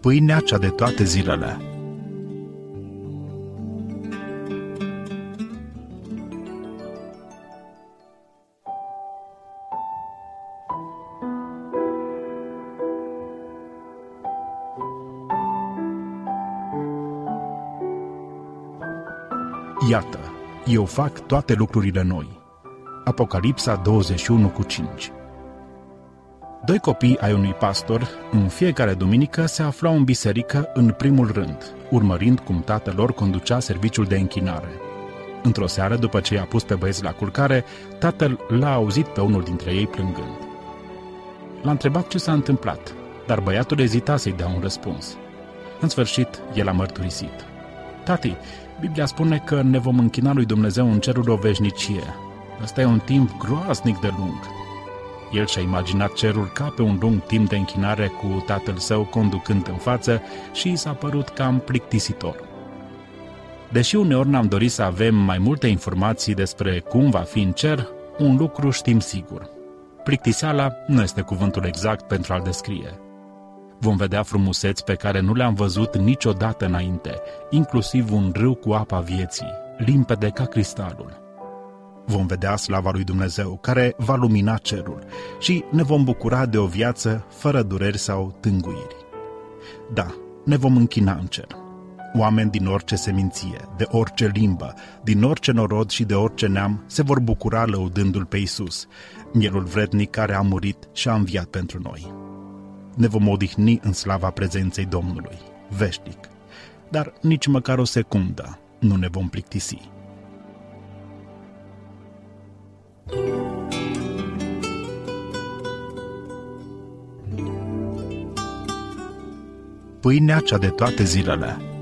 Pâinea cea de toate zilele. Iată, eu fac toate lucrurile noi. Apocalipsa 21:5. Doi copii ai unui pastor, în fiecare duminică, se aflau în biserică în primul rând, urmărind cum tatăl lor conducea serviciul de închinare. Într-o seară, după ce i-a pus pe băieți la culcare, tatăl l-a auzit pe unul dintre ei plângând. L-a întrebat ce s-a întâmplat, dar băiatul ezita să-i dea un răspuns. În sfârșit, el a mărturisit: "Tati, Biblia spune că ne vom închina lui Dumnezeu în cerul o veșnicie. Ăsta e un timp groaznic de lung." El și-a imaginat cerul ca pe un lung timp de închinare cu tatăl său conducând în față și i s-a părut cam plictisitor. Deși uneori ne-am dorit să avem mai multe informații despre cum va fi în cer, un lucru știm sigur: plictiseala nu este cuvântul exact pentru a-l descrie. Vom vedea frumuseți pe care nu le-am văzut niciodată înainte, inclusiv un râu cu apa vieții, limpede ca cristalul. Vom vedea slava lui Dumnezeu, care va lumina cerul, și ne vom bucura de o viață fără dureri sau tânguiri. Da, ne vom închina în cer. Oameni din orice seminție, de orice limbă, din orice norod și de orice neam se vor bucura lăudându-L pe Iisus, Mielul vrednic care a murit și a înviat pentru noi. Ne vom odihni în slava prezenței Domnului, veșnic, dar nici măcar o secundă nu ne vom plictisi. Pâinea cea de toate zilele.